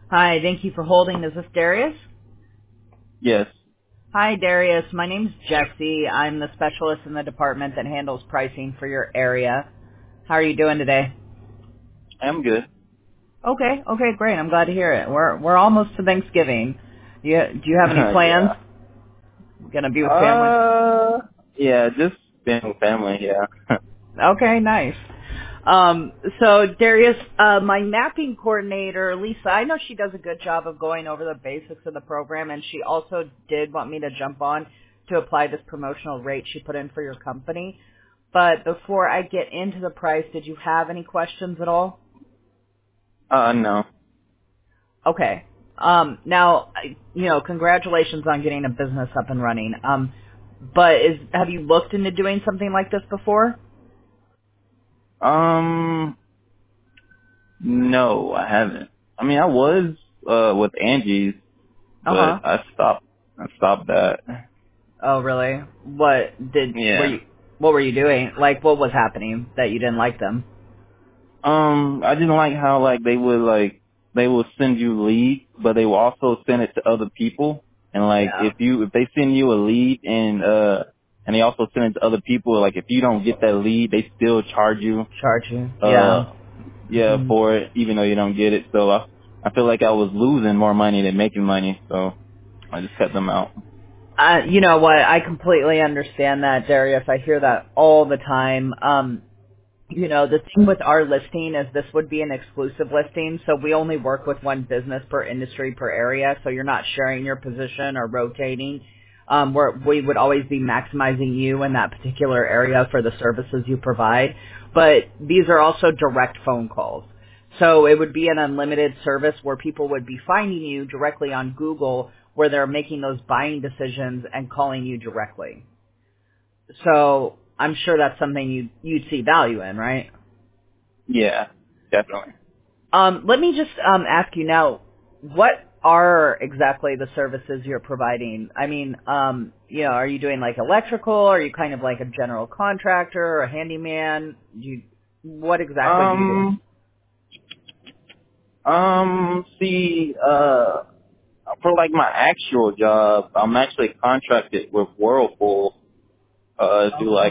Hi, thank you for holding. Is this Darius? Yes, Hi, Darius. My name's Jesse. I'm the specialist in the department that handles pricing for your area. How are you doing today? I'm good. Okay, great. I'm glad to hear it. We're almost to Thanksgiving. Do you have any plans? Yeah. Gonna be with family? Uh, yeah, just being with family, yeah. Okay, nice. So Darius, my mapping coordinator, Lisa, I know she does a good job of going over the basics of the program, and she also did want me to jump on to apply this promotional rate she put in for your company. But before I get into the price, did you have any questions at all? No. Okay. Now, congratulations on getting a business up and running. But have you looked into doing something like this before? Um, no, I haven't. I mean, I was, with Angie's, but Uh-huh. I stopped that. Oh, really? Yeah. What were you doing? Like, what was happening that you didn't like them? I didn't like how, they would send you leads, but they will also send it to other people. And Yeah. if they send you a lead and they also send it to other people, like if you don't get that lead, they still charge you Charge you. Yeah. uh for it, even though you don't get it. So I feel like I was losing more money than making money, so I just cut them out. You know what? I completely understand that, Darius. I hear that all the time. The thing with our listing is this would be an exclusive listing, so we only work with one business per industry per area, so you're not sharing your position or rotating. We would always be maximizing you in that particular area for the services you provide. But these are also direct phone calls. So it would be an unlimited service where people would be finding you directly on Google where they're making those buying decisions and calling you directly. So I'm sure that's something you'd see value in, right? Yeah, definitely. Let me just ask you now, what are exactly the services you're providing? I mean, are you doing like electrical? Are you kind of like a general contractor or a handyman? What exactly do you do? Um, see, for like my actual job, I'm actually contracted with Whirlpool, do Okay. like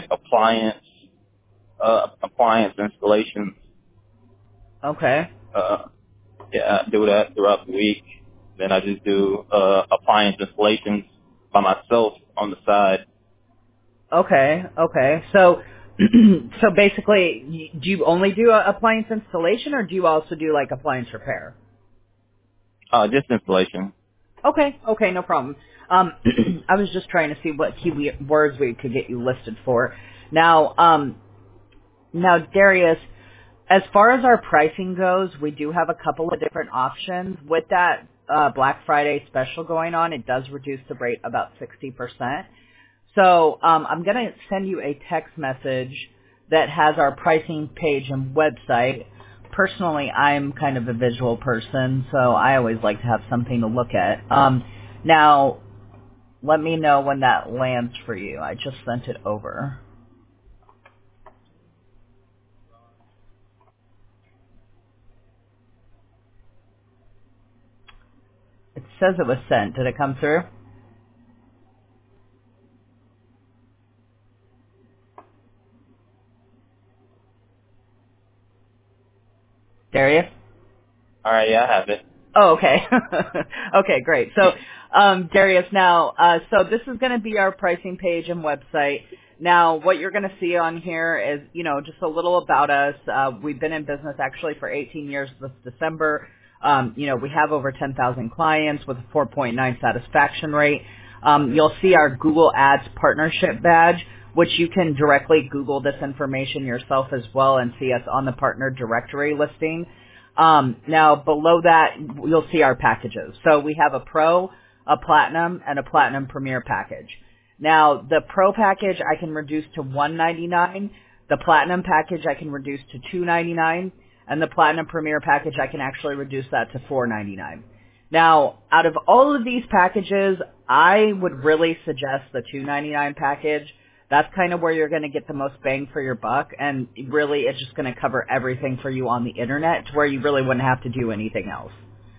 appliance installations. Okay. Uh, yeah, I do that throughout the week. Then I just do, appliance installations by myself on the side. Okay. So, so basically, do you only do appliance installation, or do you also do like appliance repair? Just installation. Okay, no problem. I was just trying to see what keywords we could get you listed for. Now, Darius, as far as our pricing goes, we do have a couple of different options. With that Black Friday special going on, it does reduce the rate about 60%. So I'm going to send you a text message that has our pricing page and website. Personally, I'm kind of a visual person, so I always like to have something to look at. Now, let me know when that lands for you. I just sent it over. It says it was sent. Did it come through? Darius? Alright, yeah, I have it. Oh, okay. Okay, great. So, Darius, now, so this is going to be our pricing page and website. Now, what you're going to see on here is, just a little about us. We've been in business actually for 18 years this December. We have over 10,000 clients with a 4.9 satisfaction rate. You'll see our Google Ads partnership badge, which you can directly Google this information yourself as well and see us on the partner directory listing. Now below that, you'll see our packages. So we have a Pro, a Platinum, and a Platinum Premier package. Now the Pro package I can reduce to $199. The Platinum package I can reduce to $299, and the Platinum Premier package I can actually reduce that to $499. Now, out of all of these packages, I would really suggest the $299 package. That's kind of where you're going to get the most bang for your buck, and really it's just going to cover everything for you on the internet to where you really wouldn't have to do anything else.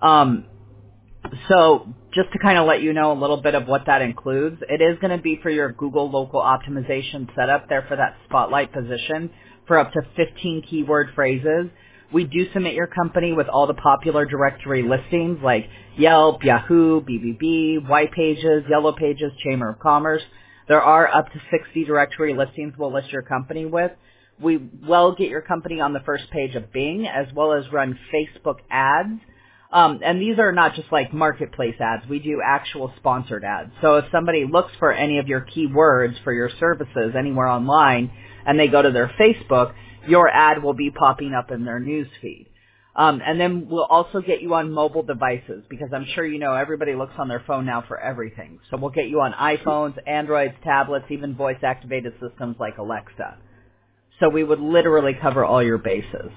So just to kind of let you know a little bit of what that includes, it is going to be for your Google local optimization setup there for that spotlight position for up to 15 keyword phrases. We do submit your company with all the popular directory listings like Yelp, Yahoo, BBB, White Pages, Yellow Pages, Chamber of Commerce. There are up to 60 directory listings we'll list your company with. We will get your company on the first page of Bing as well as run Facebook ads. And these are not just like marketplace ads. We do actual sponsored ads. So if somebody looks for any of your keywords for your services anywhere online and they go to their Facebook, your ad will be popping up in their news feed. And then we'll also get you on mobile devices because I'm sure you know everybody looks on their phone now for everything. So we'll get you on iPhones, Androids, tablets, even voice-activated systems like Alexa. So we would literally cover all your bases.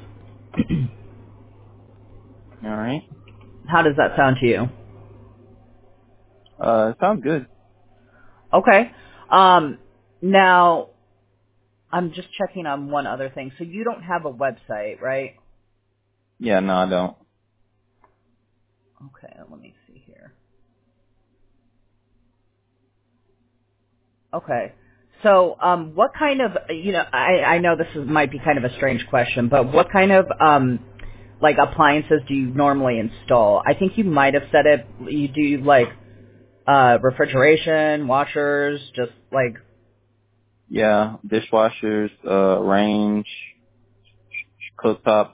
All right. How does that sound to you? It sounds good. Okay. Now, I'm just checking on one other thing. So you don't have a website, right? Yeah, no, I don't. Okay, let me see here. Okay. So, what kind of, I know this might be kind of a strange question, but what kind of, like appliances do you normally install? I think you might have said it, you do like, refrigeration, washers, just like. Yeah, dishwashers, range, cooktops,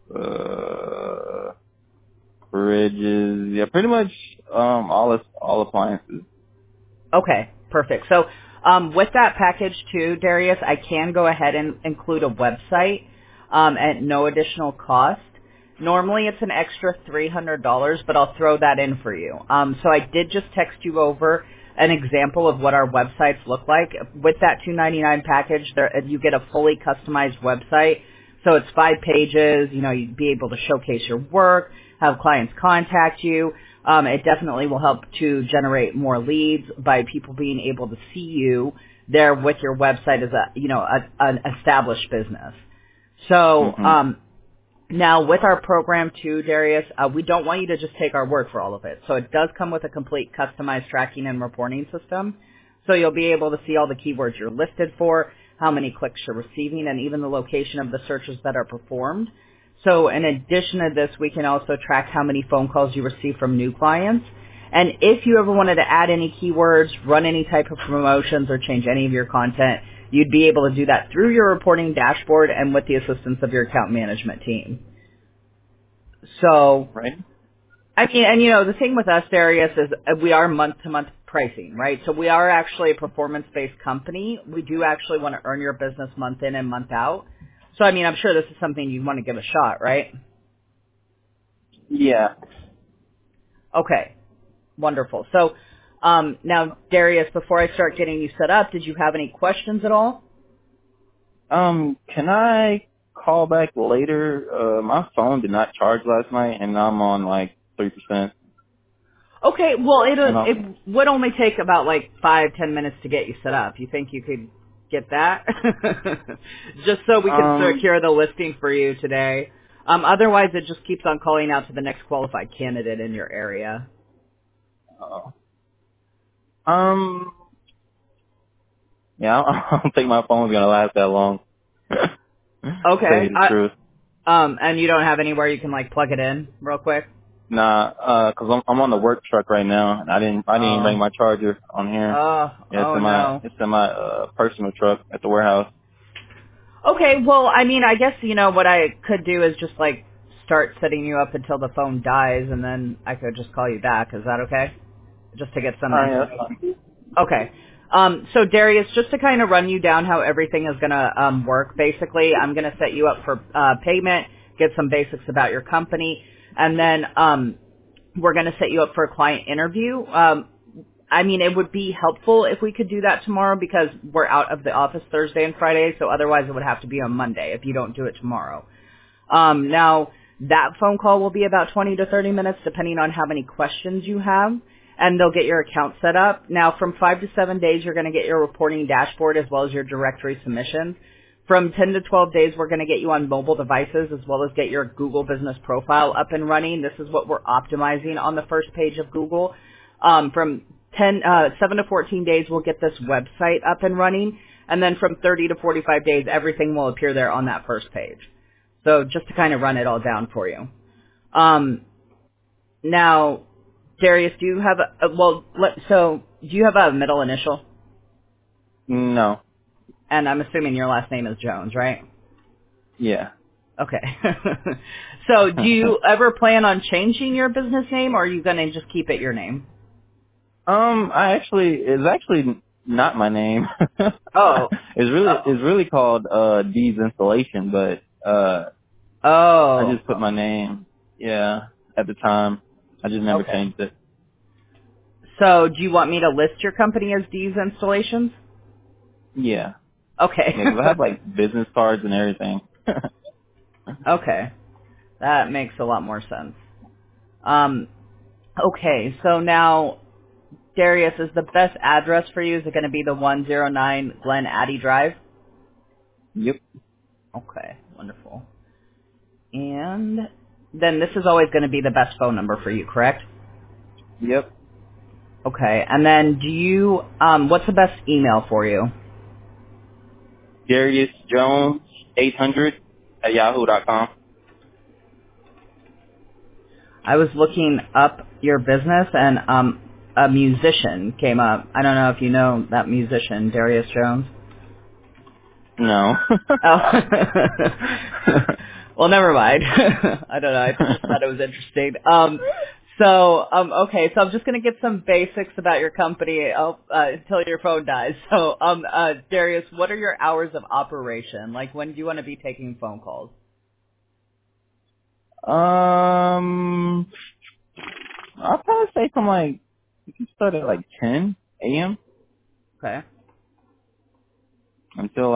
fridges. Yeah, pretty much, all appliances. Okay, perfect. So with that package too, Darius, I can go ahead and include a website at no additional cost. Normally it's an extra $300, but I'll throw that in for you. So I did just text you over an example of what our websites look like. With that $299 package, you get a fully customized website. So it's 5 pages. You'd be able to showcase your work, have clients contact you. It definitely will help to generate more leads by people being able to see you there with your website as an established business. So, now with our program too, Darius, we don't want you to just take our word for all of it. So it does come with a complete customized tracking and reporting system. So you'll be able to see all the keywords you're listed for, how many clicks you're receiving, and even the location of the searches that are performed. So in addition to this, we can also track how many phone calls you receive from new clients. And if you ever wanted to add any keywords, run any type of promotions, or change any of your content, you'd be able to do that through your reporting dashboard and with the assistance of your account management team. So, Right. I mean, and the thing with us, Darius, is we are month-to-month pricing, right? So we are actually a performance-based company. We do actually want to earn your business month in and month out. So, I mean, I'm sure this is something you want to give a shot, right? Yeah. Okay. Wonderful. So, now, Darius, before I start getting you set up, did you have any questions at all? Can I call back later? My phone did not charge last night, and I'm on like 3%. Okay, well, it would only take about like 5-10 minutes to get you set up. You think you could get that? Just so we can secure the listing for you today. Otherwise, it just keeps on calling out to the next qualified candidate in your area. Yeah, I don't think my phone's gonna last that long. Okay. Tell you the truth. And you don't have anywhere you can like plug it in real quick? Nah, cause I'm on the work truck right now, and I didn't bring my charger on here. No. It's in my personal truck at the warehouse. Okay, well, I mean, I guess, what I could do is just like start setting you up until the phone dies, and then I could just call you back. Is that okay? Just to get some Yeah, information. that's fine. Okay. So Darius, just to kind of run you down how everything is going to work, basically, I'm going to set you up for payment, get some basics about your company, and then we're going to set you up for a client interview. I mean, it would be helpful if we could do that tomorrow because we're out of the office Thursday and Friday, so otherwise it would have to be on Monday if you don't do it tomorrow. Now, that phone call will be about 20 to 30 minutes depending on how many questions you have, and they'll get your account set up. Now, from 5 to 7 days, you're going to get your reporting dashboard as well as your directory submissions. From 10 to 12 days, we're going to get you on mobile devices as well as get your Google business profile up and running. This is what we're optimizing on the first page of Google. From 7 to 14 days, we'll get this website up and running. And then from 30 to 45 days, everything will appear there on that first page. So just to kind of run it all down for you. Now, Darius, do you have do you have a middle initial? No. And I'm assuming your last name is Jones, right? Yeah. Okay. So do you ever plan on changing your business name, or are you going to just keep it your name? It's actually not my name. Oh. It's really called D's Installation, but I Oh. just put my name. Yeah, at the time. I just never Okay. changed it. So do you want me to list your company as D's Installations? Yeah. Okay. Yeah, 'cause I have like business cards and everything. Okay. That makes a lot more sense. Okay, so now, Darius, is the best address for you, is it going to be the 109 Glen Addy Drive? Yep. Okay, wonderful. And then this is always going to be the best phone number for you, correct? Yep. Okay, and then what's the best email for you? Darius Jones 800 at yahoo.com. I was looking up your business and a musician came up. I don't know if you know that musician, Darius Jones. No. Oh. Well, never mind. I don't know. I just thought it was interesting. Okay. So I'm just going to get some basics about your company until your phone dies. So, Darius, what are your hours of operation? Like, when do you want to be taking phone calls? I'll probably say from you can start at 10 a.m. Okay. until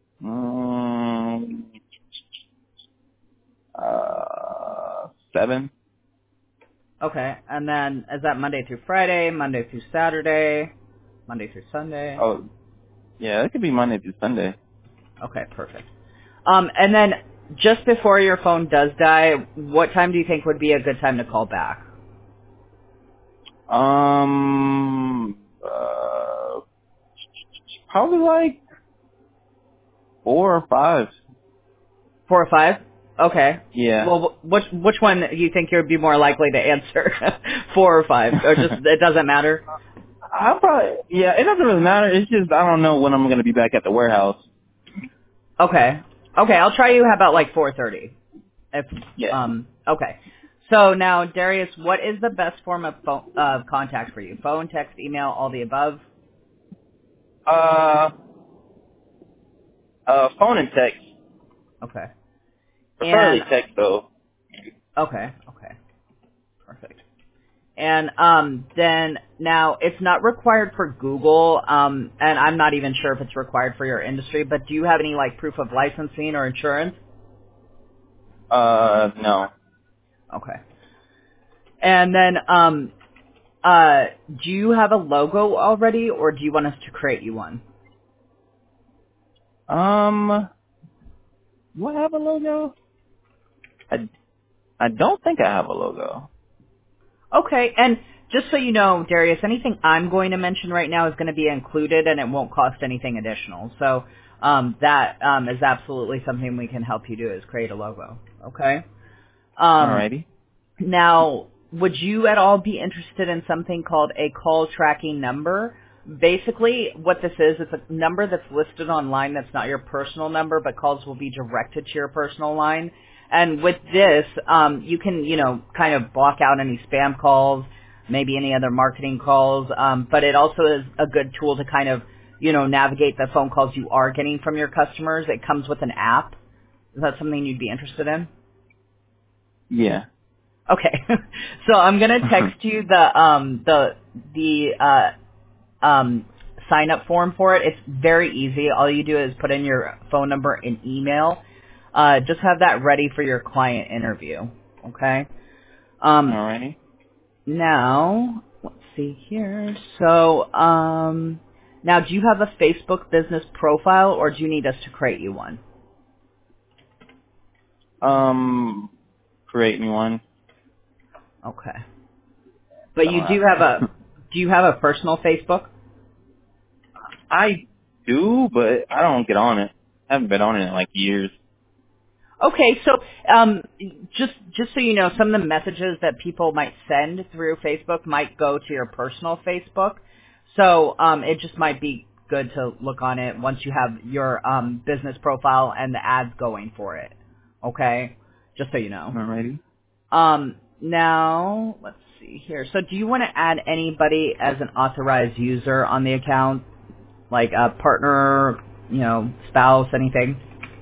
7. Okay. And then is that Monday through Friday, Monday through Saturday, Monday through Sunday? Oh, yeah, it could be Monday through Sunday. Okay, perfect. And then just before your phone does die, what time do you think would be a good time to call back? Probably 4 or 5. 4 or 5? Okay. Yeah. Well, which one do you think you'd be more likely to answer? 4 or 5? Or just, it doesn't matter? It doesn't really matter. It's just, I don't know when I'm going to be back at the warehouse. Okay. Okay, I'll try you. How about 4:30? Yeah. Okay. So now, Darius, what is the best form of contact for you? Phone, text, email, all the above? Phone and text. Okay. Preferably And, text, though. okay. Perfect. And then now it's not required for Google, and I'm not even sure if it's required for your industry, but do you have any proof of licensing or insurance? No. Okay. And then do you have a logo already, or do you want us to create you one? Do I have a logo? I don't think I have a logo. Okay, and just so you know, Darius, anything I'm going to mention right now is going to be included, and it won't cost anything additional. So that is absolutely something we can help you do, is create a logo. Okay. Alrighty. Now, would you at all be interested in something called a call tracking number? Basically, what this is, it's a number that's listed online that's not your personal number, but calls will be directed to your personal line. And with this, you can, kind of block out any spam calls, maybe any other marketing calls, but it also is a good tool to kind of, navigate the phone calls you are getting from your customers. It comes with an app. Is that something you'd be interested in? Yeah. Okay. So I'm going to text you the sign up form for it. It's very easy. All you do is put in your phone number and email. Just have that ready for your client interview. Okay. Alrighty. Now, let's see here. So, Now, do you have a Facebook business profile, or do you need us to create you one? Create me one. Okay. But you do have Uh, a personal Facebook? I do, but I don't get on it. I haven't been on it in like years. Okay, so just so you know, some of the messages that people might send through Facebook might go to your personal Facebook. So it just might be good to look on it once you have your business profile and the ads going for it. Okay, just so you know. Alrighty. Now let's see here. So do you want to add anybody as an authorized user on the account, like a partner, spouse, anything?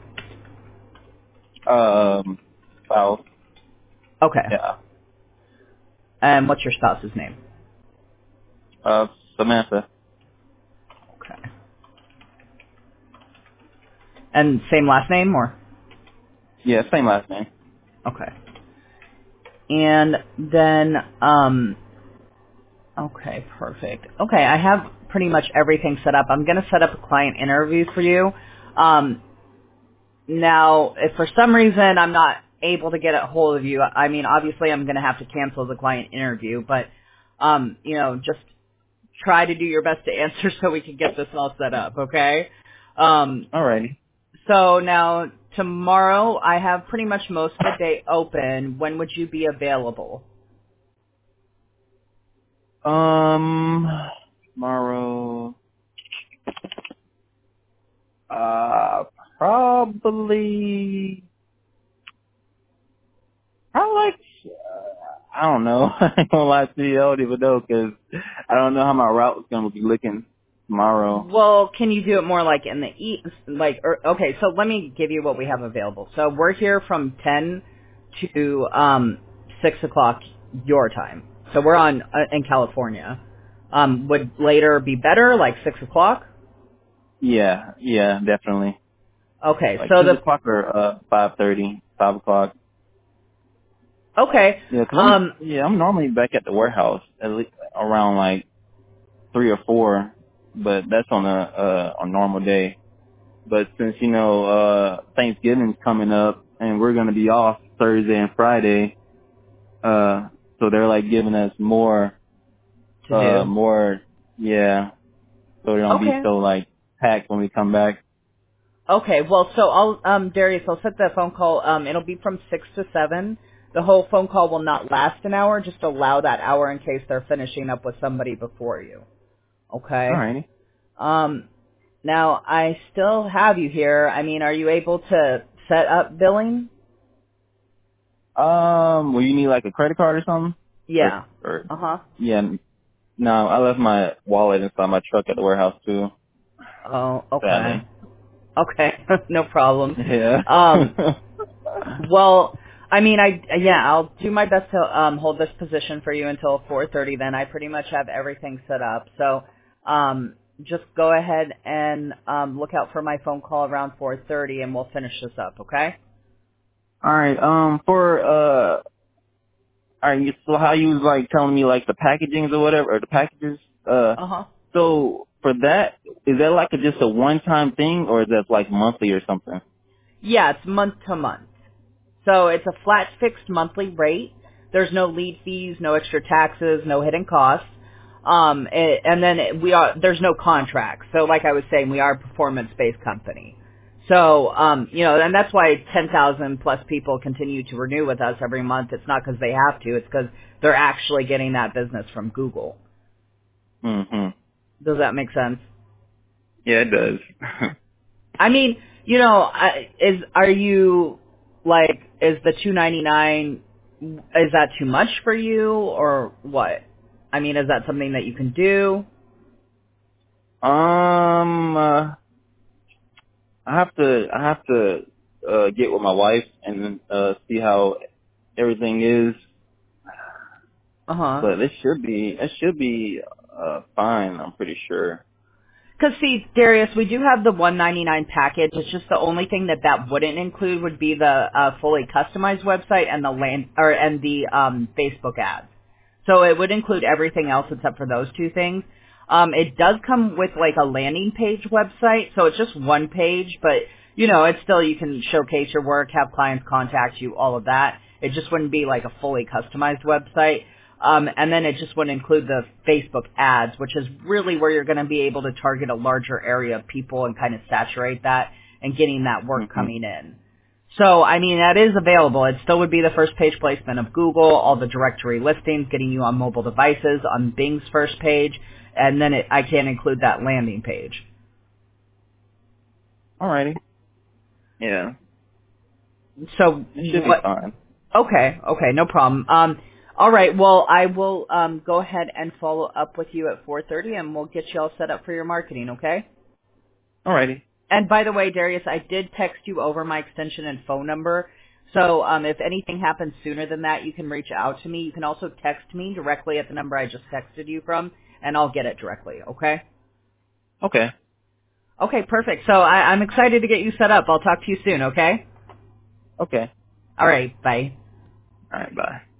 Spouse. Okay. Yeah. And what's your spouse's name? Samantha. Okay. And same last name, or? Yeah, same last name. Okay. And then, okay, perfect. Okay, I have pretty much everything set up. I'm going to set up a client interview for you. Now, if for some reason I'm not able to get a hold of you, I mean, obviously I'm going to have to cancel the client interview, but, just try to do your best to answer so we can get this all set up, okay? Alrighty. So now, tomorrow, I have pretty much most of the day open. When would you be available? Tomorrow, probably like, I don't know. I ain't gonna lie to you, I don't even know, because I don't know how my route is gonna be looking tomorrow. Well, can you do it more like in the okay, so let me give you what we have available. So we're here from 10 to 6 o'clock your time. So we're in California. Would later be better, like 6 o'clock? Yeah, definitely. Okay, Like so 6 o'clock or 5:30, 5 o'clock. okay, Yeah, I'm normally back at the warehouse at least around like 3 or 4, but that's on a normal day. But since Thanksgiving's coming up and we're gonna be off Thursday and Friday, so they're like giving us more, to do. yeah, so they don't be Okay. so like packed when we come back. Okay, well, so Darius, I'll set the phone call. It'll be from 6 to 7. The whole phone call will not last an hour. Just allow that hour in case they're finishing up with somebody before you. Okay? Alrighty. Now, I still have you here. I mean, are you able to set up billing? Will you need like a credit card or something? Yeah. Or Uh-huh. yeah, no, I left my wallet inside my truck at the warehouse too. Oh, okay. Sadly. Okay, no problem. Yeah. Well, I mean, I'll do my best to hold this position for you until 4:30. Then I pretty much have everything set up. So, just go ahead and look out for my phone call around 4:30, and we'll finish this up. Okay? All right. All right. So how you was like telling me like the packagings or whatever, or the packages? Uh huh. So for that, is that like just a one-time thing, or is that like monthly or something? Yeah, it's month to month. So it's a flat fixed monthly rate. There's no lead fees, no extra taxes, no hidden costs. And then there's no contract. So like I was saying, we are a performance-based company. So, and that's why 10,000 plus people continue to renew with us every month. It's not because they have to. It's because they're actually getting that business from Google. Mm-hmm. Does that make sense? Yeah, it does. I mean, are you like, is the $299, is that too much for you or what? I mean, is that something that you can do? I have to get with my wife and see how everything is, Uh huh. but it should be fine. I'm pretty sure. Because see, Darius, we do have the $199 package. It's just the only thing that wouldn't include would be the fully customized website and the Facebook ads. So it would include everything else except for those two things. It does come with like a landing page website, so it's just one page, but you know, it's still, you can showcase your work, have clients contact you, all of that. It just wouldn't be like a fully customized website. And then it just wouldn't include the Facebook ads, which is really where you're going to be able to target a larger area of people and kind of saturate that and getting that work coming in. So, I mean, that is available. It still would be the first page placement of Google, all the directory listings, getting you on mobile devices, on Bing's first page, and then I can include that landing page. Alrighty. Yeah. So, It should be fine. Okay, no problem. All right, well, I will go ahead and follow up with you at 4:30, and we'll get you all set up for your marketing, okay? Alrighty. And by the way, Darius, I did text you over my extension and phone number. So if anything happens sooner than that, you can reach out to me. You can also text me directly at the number I just texted you from, and I'll get it directly, okay? Okay. Okay, perfect. So I'm excited to get you set up. I'll talk to you soon, okay? Okay. All right, bye. Alright, bye.